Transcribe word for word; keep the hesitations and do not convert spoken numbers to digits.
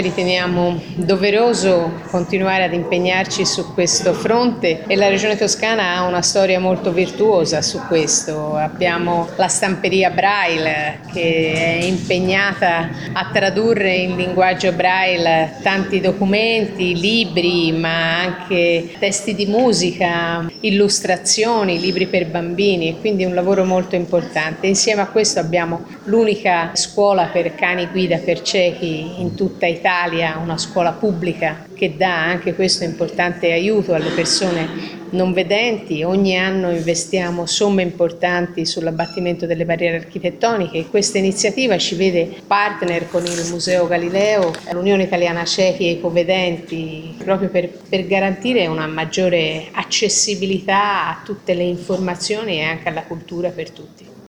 Riteniamo doveroso continuare ad impegnarci su questo fronte e la Regione Toscana ha una storia molto virtuosa su questo. Abbiamo la stamperia Braille che è impegnata a tradurre in linguaggio Braille tanti documenti, libri, ma anche testi di musica, illustrazioni, libri per bambini, e quindi un lavoro molto importante. Insieme a questo abbiamo l'unica scuola per cani guida per ciechi in tutta Italia, una scuola pubblica che dà anche questo importante aiuto alle persone non vedenti. Ogni anno investiamo somme importanti sull'abbattimento delle barriere architettoniche e questa iniziativa ci vede partner con il Museo Galileo, l'Unione Italiana Ciechi e Ipovedenti, proprio per, per garantire una maggiore accessibilità a tutte le informazioni e anche alla cultura per tutti.